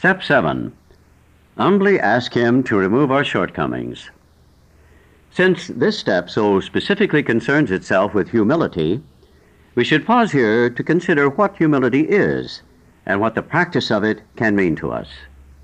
Step 7. Humbly ask Him to remove our shortcomings. Since this step so specifically concerns itself with humility, we should pause here to consider what humility is and what the practice of it can mean to us.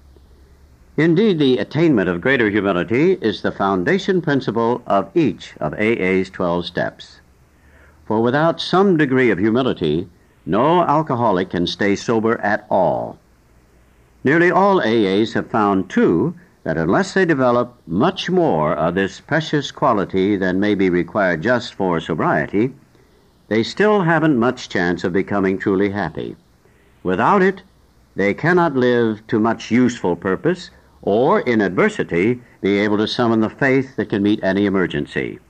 Indeed, the attainment of greater humility is the foundation principle of each of AA's 12 steps. For without some degree of humility, no alcoholic can stay sober at all. Nearly all AAs have found, too, that unless they develop much more of this precious quality than may be required just for sobriety, they still haven't much chance of becoming truly happy. Without it, they cannot live to much useful purpose or, in adversity, be able to summon the faith that can meet any emergency.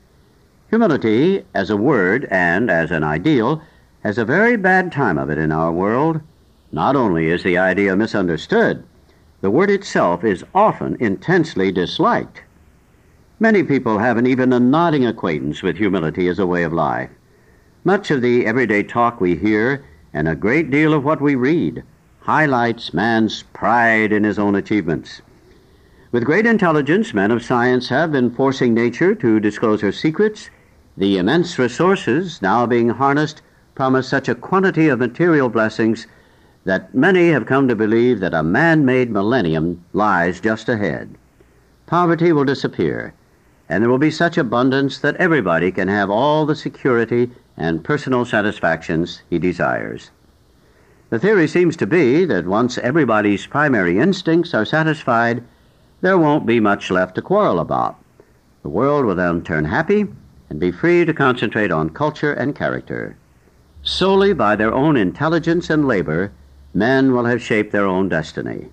Humility, as a word and as an ideal, has a very bad time of it in our world. Not only is the idea misunderstood, the word itself is often intensely disliked. Many people haven't even a nodding acquaintance with humility as a way of life. Much of the everyday talk we hear and a great deal of what we read highlights man's pride in his own achievements. With great intelligence, men of science have been forcing nature to disclose her secrets. The immense resources now being harnessed promise such a quantity of material blessings that many have come to believe that a man-made millennium lies just ahead. Poverty will disappear, and there will be such abundance that everybody can have all the security and personal satisfactions he desires. The theory seems to be that once everybody's primary instincts are satisfied, there won't be much left to quarrel about. The world will then turn happy and be free to concentrate on culture and character. Solely by their own intelligence and labor, men will have shaped their own destiny.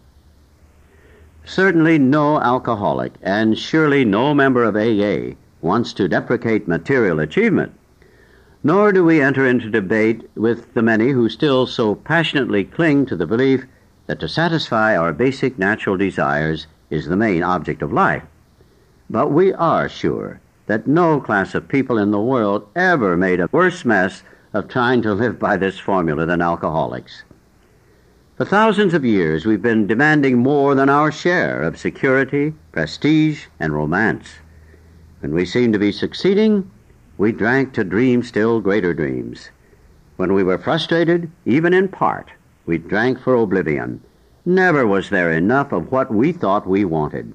Certainly no alcoholic, and surely no member of AA, wants to deprecate material achievement, nor do we enter into debate with the many who still so passionately cling to the belief that to satisfy our basic natural desires is the main object of life. But we are sure that no class of people in the world ever made a worse mess of trying to live by this formula than alcoholics. For thousands of years, we've been demanding more than our share of security, prestige, and romance. When we seemed to be succeeding, we drank to dream still greater dreams. When we were frustrated, even in part, we drank for oblivion. Never was there enough of what we thought we wanted.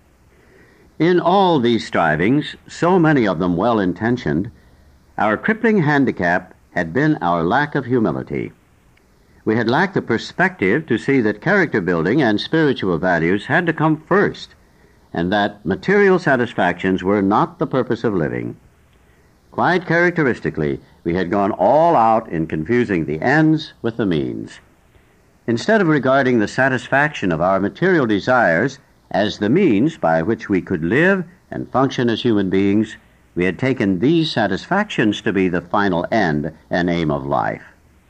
In all these strivings, so many of them well-intentioned, our crippling handicap had been our lack of humility. We had lacked the perspective to see that character building and spiritual values had to come first, and that material satisfactions were not the purpose of living. Quite characteristically, we had gone all out in confusing the ends with the means. Instead of regarding the satisfaction of our material desires as the means by which we could live and function as human beings, we had taken these satisfactions to be the final end and aim of life.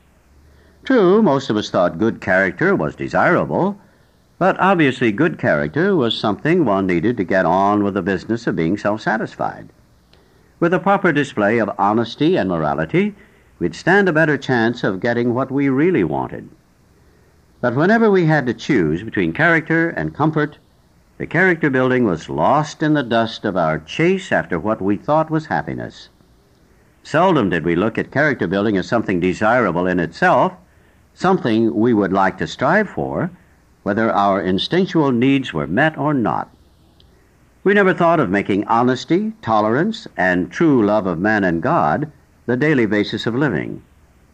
True, most of us thought good character was desirable, but obviously good character was something one needed to get on with the business of being self-satisfied. With a proper display of honesty and morality, we'd stand a better chance of getting what we really wanted. But whenever we had to choose between character and comfort, the character building was lost in the dust of our chase after what we thought was happiness. Seldom did we look at character building as something desirable in itself, something we would like to strive for, whether our instinctual needs were met or not. We never thought of making honesty, tolerance, and true love of man and God the daily basis of living.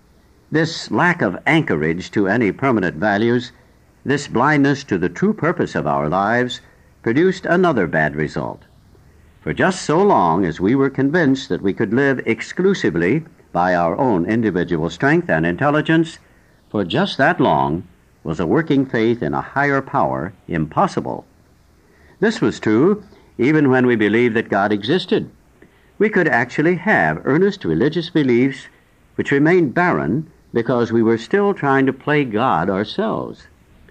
This lack of anchorage to any permanent values, this blindness to the true purpose of our lives, produced another bad result. For just so long as we were convinced that we could live exclusively by our own individual strength and intelligence, for just that long was a working faith in a higher power impossible. This was true even when we believed that God existed. We could actually have earnest religious beliefs which remained barren because we were still trying to play God ourselves.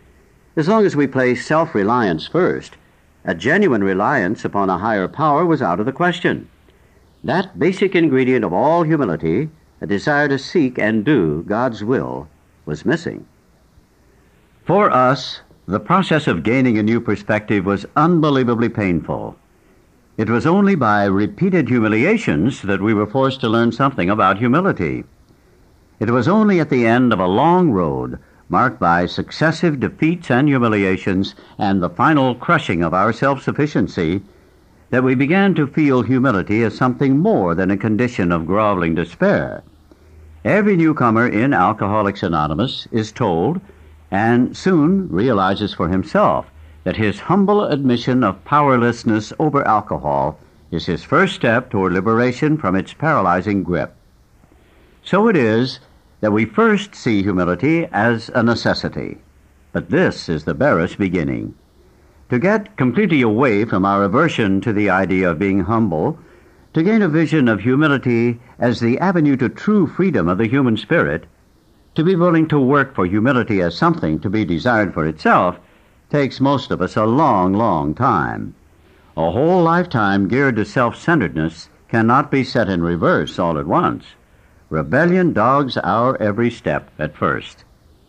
As long as we placed self-reliance first, a genuine reliance upon a higher power was out of the question. That basic ingredient of all humility, a desire to seek and do God's will, was missing. For us, The process of gaining a new perspective was unbelievably painful. It was only by repeated humiliations that we were forced to learn something about humility. It was only at the end of a long road, marked by successive defeats and humiliations and the final crushing of our self-sufficiency, that we began to feel humility as something more than a condition of groveling despair. Every newcomer in Alcoholics Anonymous is told, and soon realizes for himself, that his humble admission of powerlessness over alcohol is his first step toward liberation from its paralyzing grip. So it is that we first see humility as a necessity, but this is the barest beginning. To get completely away from our aversion to the idea of being humble, to gain a vision of humility as the avenue to true freedom of the human spirit, to be willing to work for humility as something to be desired for itself, takes most of us a long, long time. A whole lifetime geared to self-centeredness cannot be set in reverse all at once. Rebellion dogs our every step at first.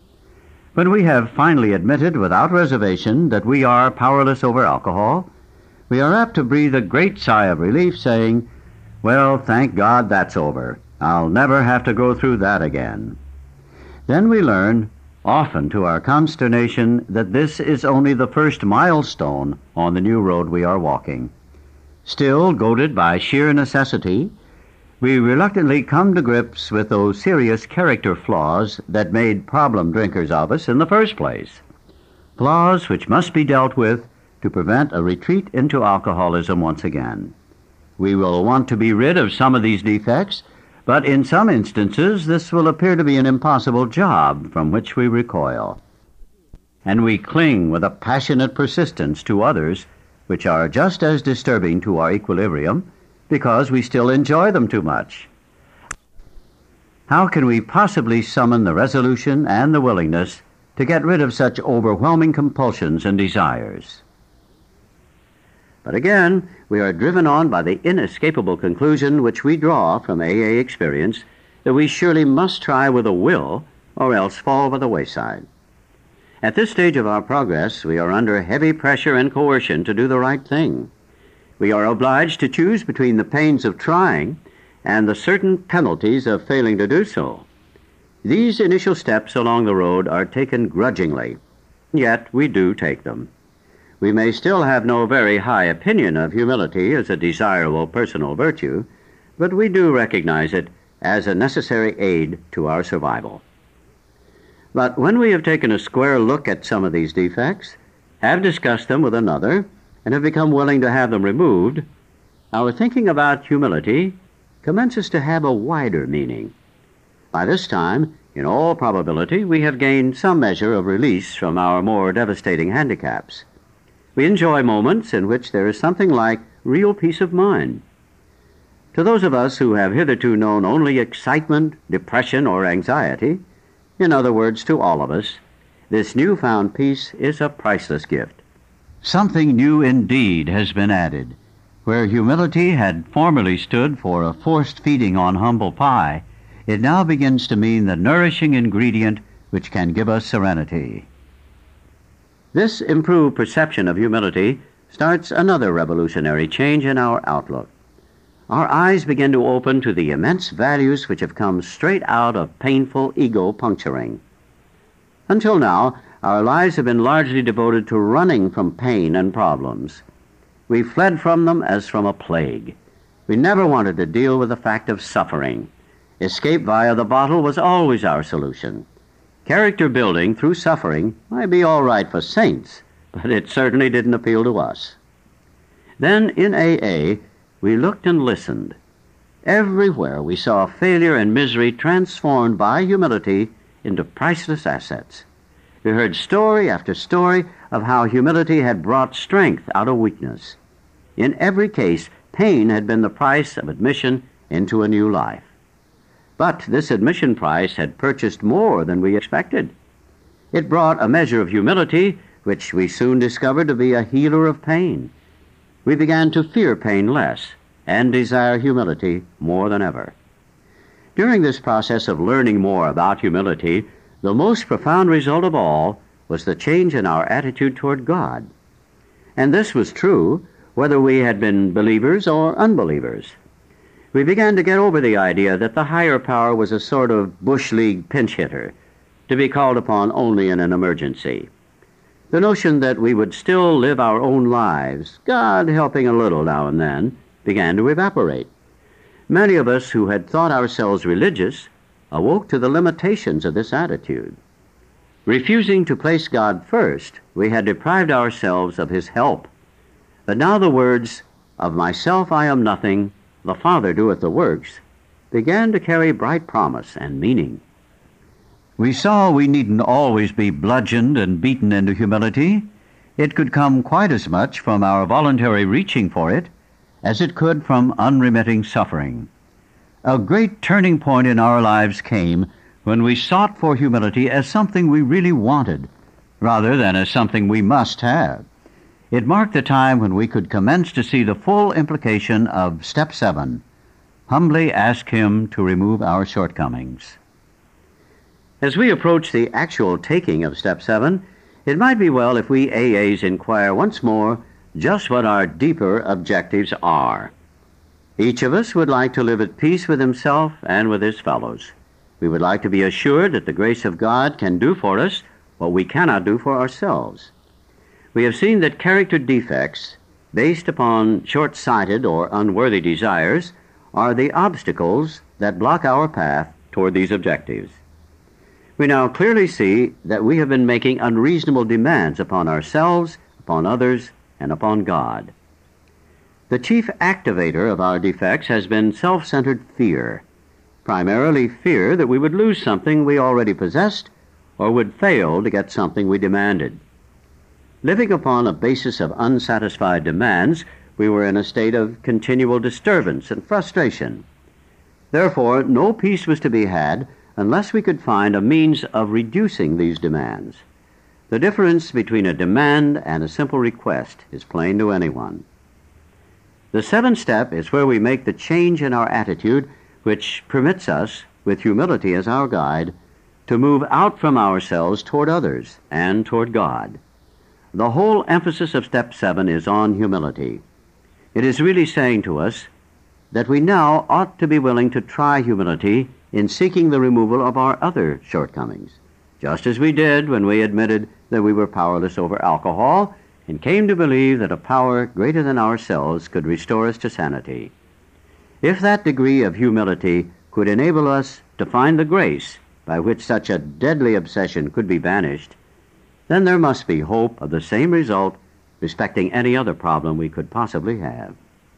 When we have finally admitted without reservation that we are powerless over alcohol, we are apt to breathe a great sigh of relief, saying, "Well, thank God that's over. I'll never have to go through that again." Then we learn, often to our consternation, that this is only the first milestone on the new road we are walking. Still, goaded by sheer necessity, we reluctantly come to grips with those serious character flaws that made problem drinkers of us in the first place. Flaws which must be dealt with to prevent a retreat into alcoholism once again. We will want to be rid of some of these defects, but in some instances this will appear to be an impossible job from which we recoil. And we cling with a passionate persistence to others which are just as disturbing to our equilibrium because we still enjoy them too much. How can we possibly summon the resolution and the willingness to get rid of such overwhelming compulsions and desires? But again, we are driven on by the inescapable conclusion which we draw from AA experience that we surely must try with a will or else fall by the wayside. At this stage of our progress, we are under heavy pressure and coercion to do the right thing. We are obliged to choose between the pains of trying and the certain penalties of failing to do so. These initial steps along the road are taken grudgingly, yet we do take them. We may still have no very high opinion of humility as a desirable personal virtue, but we do recognize it as a necessary aid to our survival. But when we have taken a square look at some of these defects, have discussed them with another, and have become willing to have them removed, our thinking about humility commences to have a wider meaning. By this time, in all probability, we have gained some measure of release from our more devastating handicaps. We enjoy moments in which there is something like real peace of mind. To those of us who have hitherto known only excitement, depression, or anxiety, in other words, to all of us, this newfound peace is a priceless gift. Something new indeed has been added. Where humility had formerly stood for a forced feeding on humble pie, it now begins to mean the nourishing ingredient which can give us serenity. This improved perception of humility starts another revolutionary change in our outlook. Our eyes begin to open to the immense values which have come straight out of painful ego puncturing. Until now, our lives have been largely devoted to running from pain and problems. We fled from them as from a plague. We never wanted to deal with the fact of suffering. Escape via the bottle was always our solution. Character building through suffering might be all right for saints, but it certainly didn't appeal to us. Then in AA, we looked and listened. Everywhere we saw failure and misery transformed by humility into priceless assets. We heard story after story of how humility had brought strength out of weakness. In every case, pain had been the price of admission into a new life. But this admission price had purchased more than we expected. It brought a measure of humility, which we soon discovered to be a healer of pain. We began to fear pain less and desire humility more than ever. During this process of learning more about humility, the most profound result of all was the change in our attitude toward God. And this was true whether we had been believers or unbelievers. We began to get over the idea that the higher power was a sort of Bush League pinch hitter, to be called upon only in an emergency. The notion that we would still live our own lives, God helping a little now and then, began to evaporate. Many of us who had thought ourselves religious awoke to the limitations of this attitude. Refusing to place God first, we had deprived ourselves of His help. But now the words, "Of myself I am nothing, the Father doeth the works," began to carry bright promise and meaning. We saw we needn't always be bludgeoned and beaten into humility. It could come quite as much from our voluntary reaching for it as it could from unremitting suffering. A great turning point in our lives came when we sought for humility as something we really wanted, rather than as something we must have. It marked the time when we could commence to see the full implication of Step 7, humbly ask Him to remove our shortcomings. As we approach the actual taking of Step 7, it might be well if we AAs inquire once more just what our deeper objectives are. Each of us would like to live at peace with himself and with his fellows. We would like to be assured that the grace of God can do for us what we cannot do for ourselves. We have seen that character defects, based upon short-sighted or unworthy desires, are the obstacles that block our path toward these objectives. We now clearly see that we have been making unreasonable demands upon ourselves, upon others, and upon God. The chief activator of our defects has been self-centered fear, primarily fear that we would lose something we already possessed or would fail to get something we demanded. Living upon a basis of unsatisfied demands, we were in a state of continual disturbance and frustration. Therefore, no peace was to be had unless we could find a means of reducing these demands. The difference between a demand and a simple request is plain to anyone. The seventh step is where we make the change in our attitude which permits us, with humility as our guide, to move out from ourselves toward others and toward God. The whole emphasis of Step 7 is on humility. It is really saying to us that we now ought to be willing to try humility in seeking the removal of our other shortcomings, just as we did when we admitted that we were powerless over alcohol and came to believe that a power greater than ourselves could restore us to sanity. If that degree of humility could enable us to find the grace by which such a deadly obsession could be banished, then there must be hope of the same result respecting any other problem we could possibly have.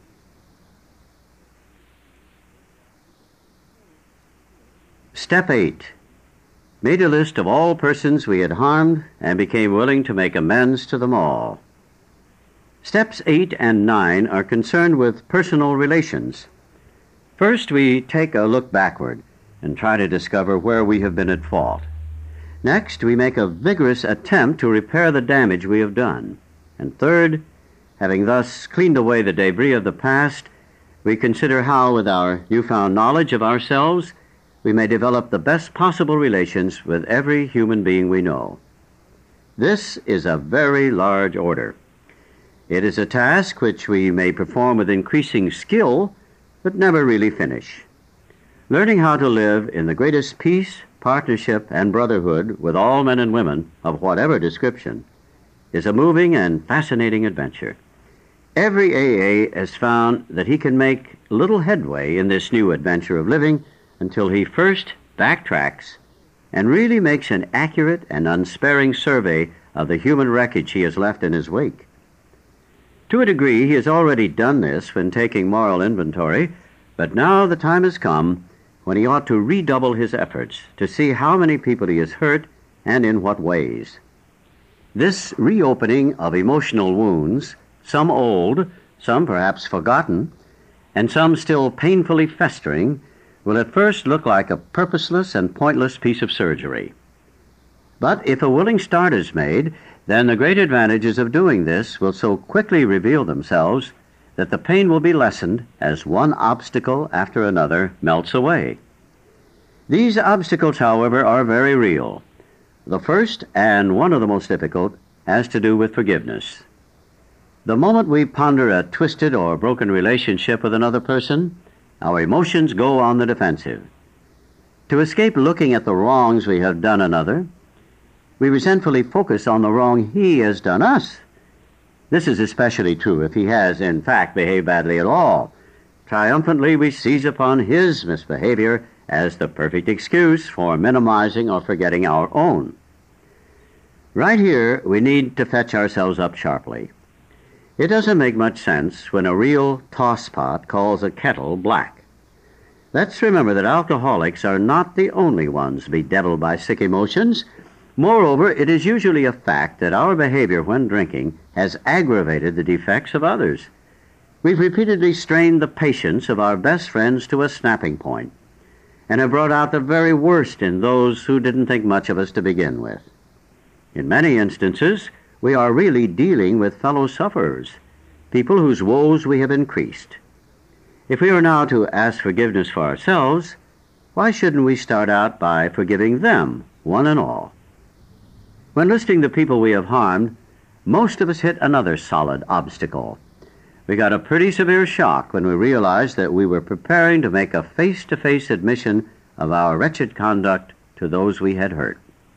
Step 8. Made a list of all persons we had harmed and became willing to make amends to them all. Steps 8 and 9 are concerned with personal relations. First, we take a look backward and try to discover where we have been at fault. Next, we make a vigorous attempt to repair the damage we have done. And third, having thus cleaned away the debris of the past, we consider how, with our newfound knowledge of ourselves, we may develop the best possible relations with every human being we know. This is a very large order. It is a task which we may perform with increasing skill, but never really finish. Learning how to live in the greatest peace, partnership, and brotherhood with all men and women of whatever description is a moving and fascinating adventure. Every AA has found that he can make little headway in this new adventure of living until he first backtracks and really makes an accurate and unsparing survey of the human wreckage he has left in his wake. To a degree, he has already done this when taking moral inventory, but now the time has come when he ought to redouble his efforts to see how many people he has hurt and in what ways. This reopening of emotional wounds, some old, some perhaps forgotten, and some still painfully festering, will at first look like a purposeless and pointless piece of surgery. But if a willing start is made, then the great advantages of doing this will so quickly reveal themselves that the pain will be lessened as one obstacle after another melts away. These obstacles, however, are very real. The first, and one of the most difficult, has to do with forgiveness. The moment we ponder a twisted or broken relationship with another person, our emotions go on the defensive. To escape looking at the wrongs we have done another, we resentfully focus on the wrong he has done us. This is especially true if he has, in fact, behaved badly at all. Triumphantly, we seize upon his misbehavior as the perfect excuse for minimizing or forgetting our own. Right here, we need to fetch ourselves up sharply. It doesn't make much sense when a real tosspot calls a kettle black. Let's remember that alcoholics are not the only ones bedeviled by sick emotions. Moreover, it is usually a fact that our behavior when drinking has aggravated the defects of others. We've repeatedly strained the patience of our best friends to a snapping point, and have brought out the very worst in those who didn't think much of us to begin with. In many instances, we are really dealing with fellow sufferers, people whose woes we have increased. If we are now to ask forgiveness for ourselves, why shouldn't we start out by forgiving them, one and all? When listing the people we have harmed, most of us hit another solid obstacle. We got a pretty severe shock when we realized that we were preparing to make a face-to-face admission of our wretched conduct to those we had hurt.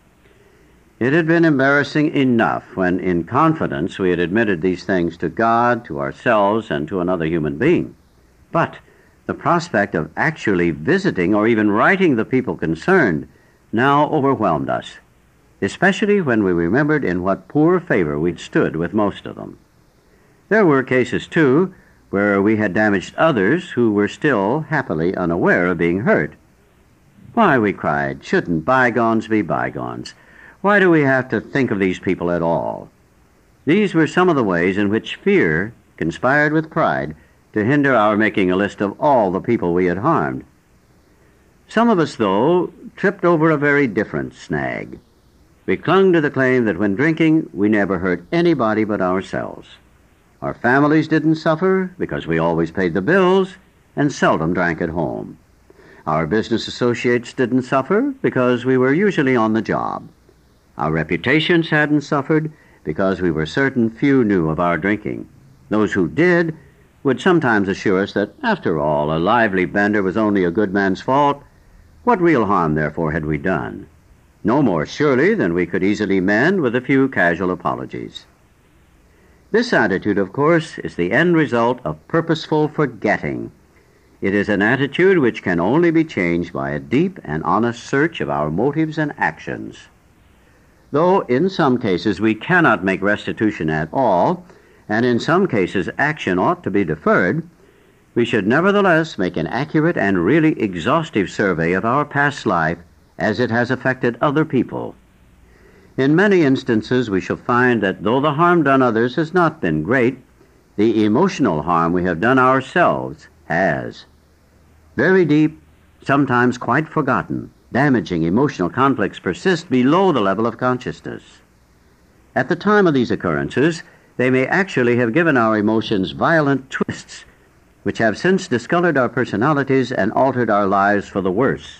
It had been embarrassing enough when, in confidence, we had admitted these things to God, to ourselves, and to another human being. But the prospect of actually visiting or even writing the people concerned now overwhelmed us, especially when we remembered in what poor favor we'd stood with most of them. There were cases, too, where we had damaged others who were still happily unaware of being hurt. Why, we cried, shouldn't bygones be bygones? Why do we have to think of these people at all? These were some of the ways in which fear conspired with pride to hinder our making a list of all the people we had harmed. Some of us, though, tripped over a very different snag. We clung to the claim that when drinking, we never hurt anybody but ourselves. Our families didn't suffer because we always paid the bills and seldom drank at home. Our business associates didn't suffer because we were usually on the job. Our reputations hadn't suffered because we were certain few knew of our drinking. Those who did would sometimes assure us that, after all, a lively bender was only a good man's fault. What real harm, therefore, had we done? No more, surely, than we could easily mend with a few casual apologies. This attitude, of course, is the end result of purposeful forgetting. It is an attitude which can only be changed by a deep and honest search of our motives and actions. Though in some cases we cannot make restitution at all, and in some cases action ought to be deferred, we should nevertheless make an accurate and really exhaustive survey of our past life as it has affected other people. In many instances we shall find that though the harm done others has not been great, the emotional harm we have done ourselves has. Very deep, sometimes quite forgotten, damaging emotional conflicts persist below the level of consciousness. At the time of these occurrences, they may actually have given our emotions violent twists, which have since discolored our personalities and altered our lives for the worse.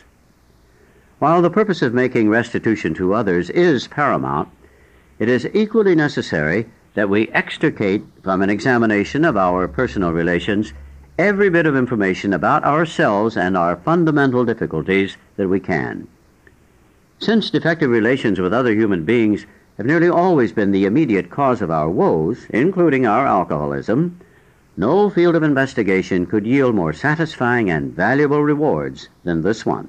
While the purpose of making restitution to others is paramount, it is equally necessary that we extricate from an examination of our personal relations every bit of information about ourselves and our fundamental difficulties that we can. Since defective relations with other human beings have nearly always been the immediate cause of our woes, including our alcoholism, no field of investigation could yield more satisfying and valuable rewards than this one.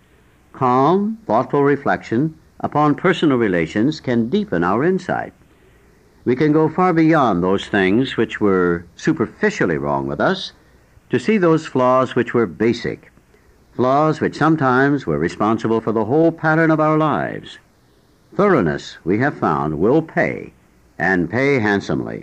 Calm, thoughtful reflection upon personal relations can deepen our insight. We can go far beyond those things which were superficially wrong with us to see those flaws which were basic, flaws which sometimes were responsible for the whole pattern of our lives. Thoroughness, we have found, will pay, and pay handsomely.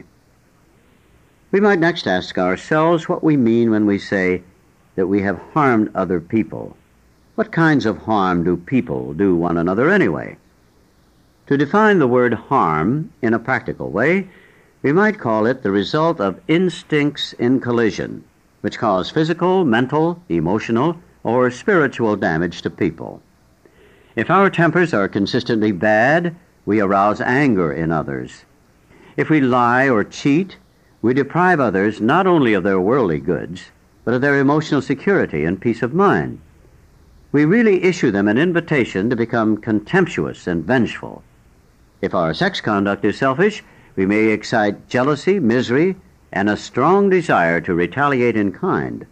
We might next ask ourselves what we mean when we say that we have harmed other people. What kinds of harm do people do one another anyway? To define the word harm in a practical way, we might call it the result of instincts in collision, which cause physical, mental, emotional, or spiritual damage to people. If our tempers are consistently bad, we arouse anger in others. If we lie or cheat, we deprive others not only of their worldly goods, but of their emotional security and peace of mind. We really issue them an invitation to become contemptuous and vengeful. If our sex conduct is selfish, we may excite jealousy, misery, and a strong desire to retaliate in kind.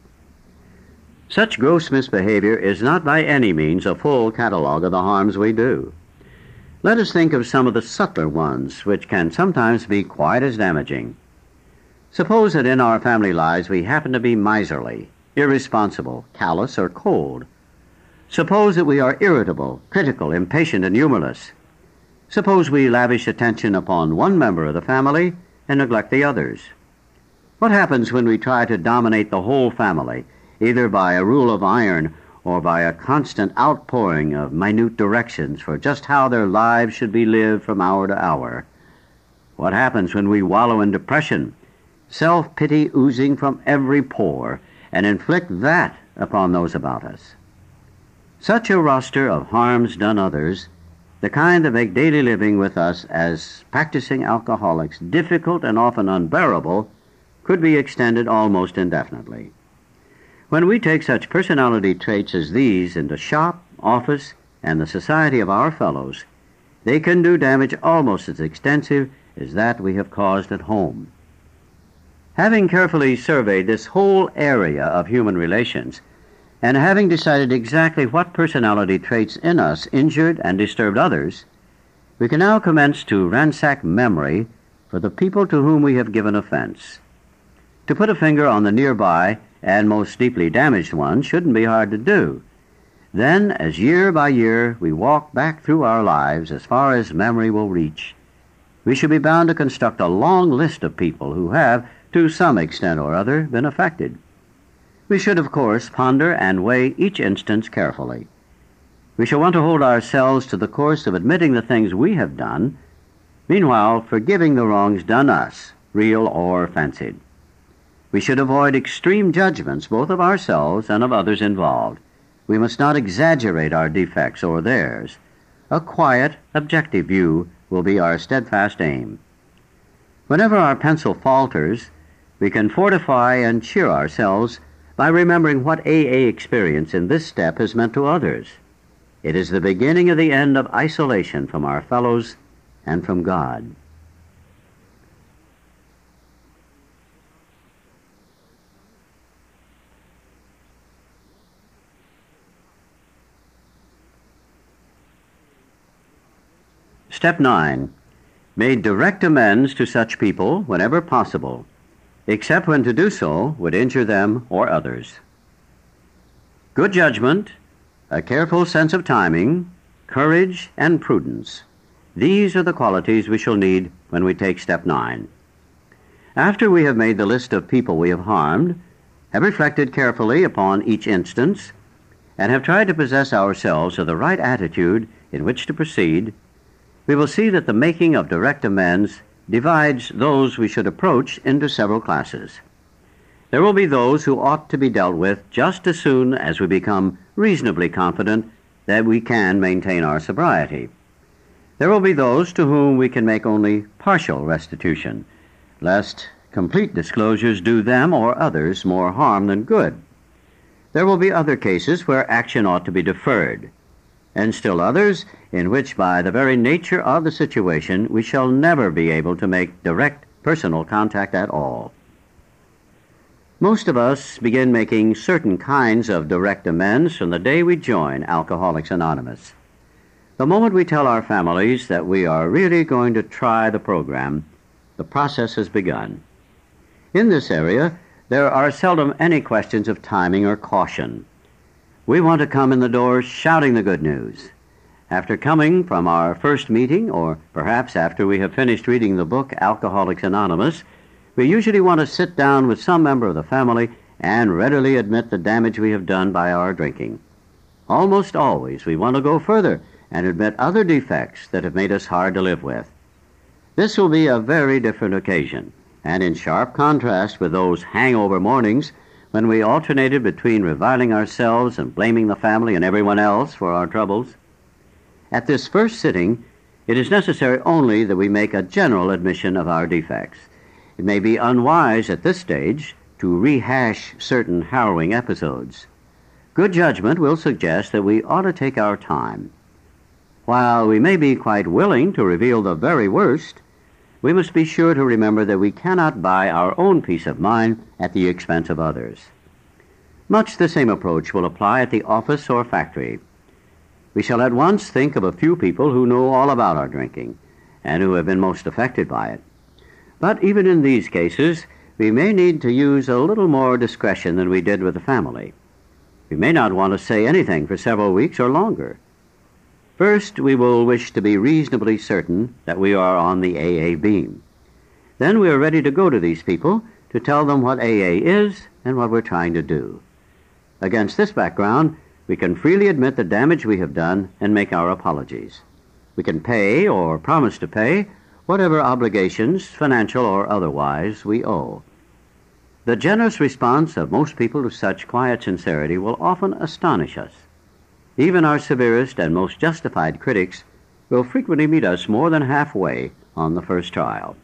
Such gross misbehavior is not by any means a full catalog of the harms we do. Let us think of some of the subtler ones, which can sometimes be quite as damaging. Suppose that in our family lives we happen to be miserly, irresponsible, callous, or cold. Suppose that we are irritable, critical, impatient, and humorless. Suppose we lavish attention upon one member of the family and neglect the others. What happens when we try to dominate the whole family, either by a rule of iron or by a constant outpouring of minute directions for just how their lives should be lived from hour to hour? What happens when we wallow in depression, self-pity oozing from every pore, and inflict that upon those about us? Such a roster of harms done others, the kind that make daily living with us as practicing alcoholics difficult and often unbearable, could be extended almost indefinitely. When we take such personality traits as these into shop, office, and the society of our fellows, they can do damage almost as extensive as that we have caused at home. Having carefully surveyed this whole area of human relations, and having decided exactly what personality traits in us injured and disturbed others, we can now commence to ransack memory for the people to whom we have given offense. To put a finger on the nearby and most deeply damaged one shouldn't be hard to do. Then, as year by year we walk back through our lives as far as memory will reach, we should be bound to construct a long list of people who have, to some extent or other, been affected. We should, of course, ponder and weigh each instance carefully. We shall want to hold ourselves to the course of admitting the things we have done, meanwhile forgiving the wrongs done us, real or fancied. We should avoid extreme judgments both of ourselves and of others involved. We must not exaggerate our defects or theirs. A quiet, objective view will be our steadfast aim. Whenever our pencil falters, we can fortify and cheer ourselves by remembering what AA experience in this step has meant to others. It is the beginning of the end of isolation from our fellows and from God. Step 9. Make direct amends to such people whenever possible, except when to do so would injure them or others. Good judgment, a careful sense of timing, courage, and prudence. These are the qualities we shall need when we take step 9. After we have made the list of people we have harmed, have reflected carefully upon each instance, and have tried to possess ourselves of the right attitude in which to proceed, we will see that the making of direct amends divides those we should approach into several classes. There will be those who ought to be dealt with just as soon as we become reasonably confident that we can maintain our sobriety. There will be those to whom we can make only partial restitution, lest complete disclosures do them or others more harm than good. There will be other cases where action ought to be deferred, and still others in which, by the very nature of the situation, we shall never be able to make direct personal contact at all. Most of us begin making certain kinds of direct amends from the day we join Alcoholics Anonymous. The moment we tell our families that we are really going to try the program, the process has begun. In this area, there are seldom any questions of timing or caution. We want to come in the door shouting the good news. After coming from our first meeting, or perhaps after we have finished reading the book Alcoholics Anonymous, we usually want to sit down with some member of the family and readily admit the damage we have done by our drinking. Almost always we want to go further and admit other defects that have made us hard to live with. This will be a very different occasion, and in sharp contrast with those hangover mornings when we alternated between reviling ourselves and blaming the family and everyone else for our troubles. At this first sitting, it is necessary only that we make a general admission of our defects. It may be unwise at this stage to rehash certain harrowing episodes. Good judgment will suggest that we ought to take our time. While we may be quite willing to reveal the very worst, we must be sure to remember that we cannot buy our own peace of mind at the expense of others. Much the same approach will apply at the office or factory. We shall at once think of a few people who know all about our drinking and who have been most affected by it. But even in these cases, we may need to use a little more discretion than we did with the family. We may not want to say anything for several weeks or longer. First, we will wish to be reasonably certain that we are on the AA beam. Then we are ready to go to these people to tell them what AA is and what we're trying to do. Against this background, we can freely admit the damage we have done and make our apologies. We can pay or promise to pay whatever obligations, financial or otherwise, we owe. The generous response of most people to such quiet sincerity will often astonish us. Even our severest and most justified critics will frequently meet us more than halfway on the first trial.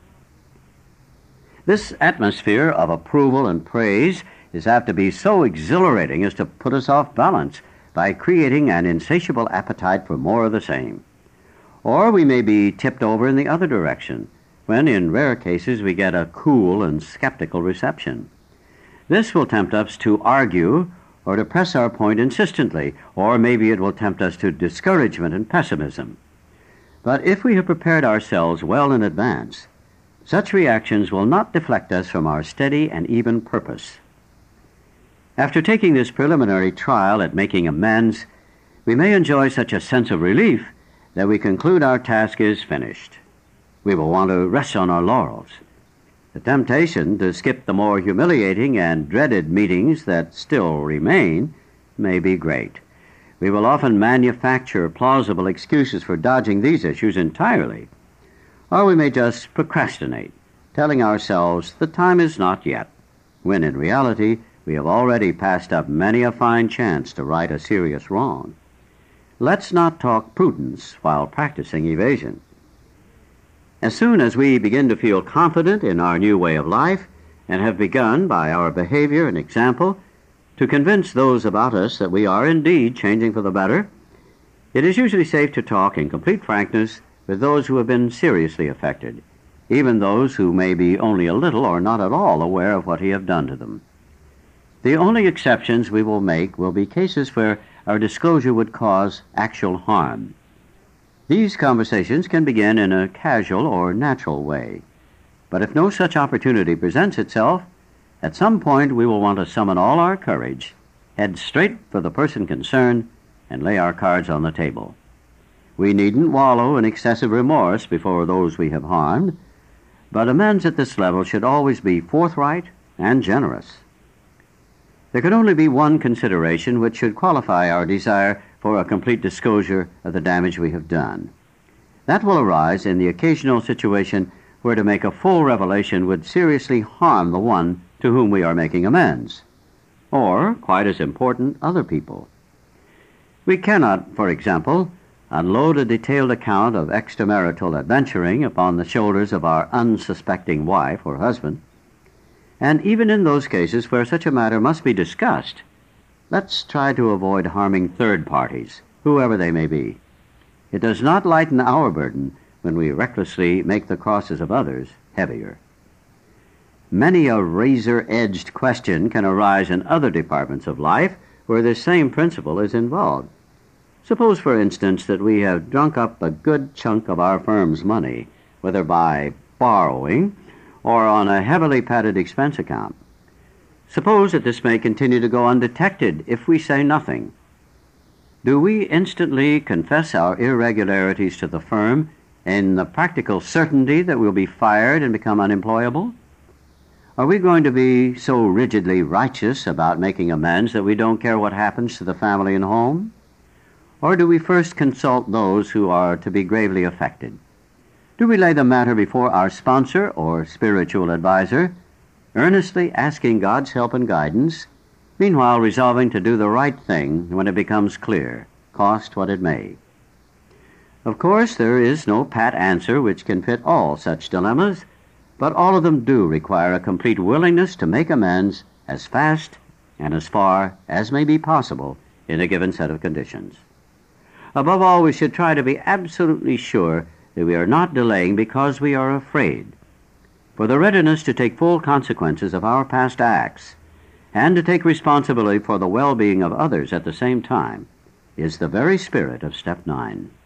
This atmosphere of approval and praise is apt to be so exhilarating as to put us off balance by creating an insatiable appetite for more of the same. Or we may be tipped over in the other direction, when in rare cases we get a cool and skeptical reception. This will tempt us to argue or to press our point insistently, or maybe it will tempt us to discouragement and pessimism. But if we have prepared ourselves well in advance, such reactions will not deflect us from our steady and even purpose. After taking this preliminary trial at making amends, we may enjoy such a sense of relief that we conclude our task is finished. We will want to rest on our laurels. The temptation to skip the more humiliating and dreaded meetings that still remain may be great. We will often manufacture plausible excuses for dodging these issues entirely, or we may just procrastinate, telling ourselves the time is not yet, when in reality we have already passed up many a fine chance to right a serious wrong. Let's not talk prudence while practicing evasion. As soon as we begin to feel confident in our new way of life and have begun, by our behavior and example, to convince those about us that we are indeed changing for the better, it is usually safe to talk in complete frankness with those who have been seriously affected, even those who may be only a little or not at all aware of what we have done to them. The only exceptions we will make will be cases where our disclosure would cause actual harm. These conversations can begin in a casual or natural way, but if no such opportunity presents itself, at some point we will want to summon all our courage, head straight for the person concerned, and lay our cards on the table. We needn't wallow in excessive remorse before those we have harmed, but amends at this level should always be forthright and generous. There can only be one consideration which should qualify our desire for a complete disclosure of the damage we have done. That will arise in the occasional situation where to make a full revelation would seriously harm the one to whom we are making amends, or, quite as important, other people. We cannot, for example, unload a detailed account of extramarital adventuring upon the shoulders of our unsuspecting wife or husband. And even in those cases where such a matter must be discussed, let's try to avoid harming third parties, whoever they may be. It does not lighten our burden when we recklessly make the crosses of others heavier. Many a razor-edged question can arise in other departments of life where this same principle is involved. Suppose, for instance, that we have drunk up a good chunk of our firm's money, whether by borrowing or on a heavily padded expense account. Suppose that this may continue to go undetected if we say nothing. Do we instantly confess our irregularities to the firm in the practical certainty that we'll be fired and become unemployable? Are we going to be so rigidly righteous about making amends that we don't care what happens to the family and home? Or do we first consult those who are to be gravely affected? Do we lay the matter before our sponsor or spiritual advisor, earnestly asking God's help and guidance, meanwhile resolving to do the right thing when it becomes clear, cost what it may? Of course, there is no pat answer which can fit all such dilemmas, but all of them do require a complete willingness to make amends as fast and as far as may be possible in a given set of conditions. Above all, we should try to be absolutely sure that we are not delaying because we are afraid. For the readiness to take full consequences of our past acts and to take responsibility for the well-being of others at the same time is the very spirit of Step 9.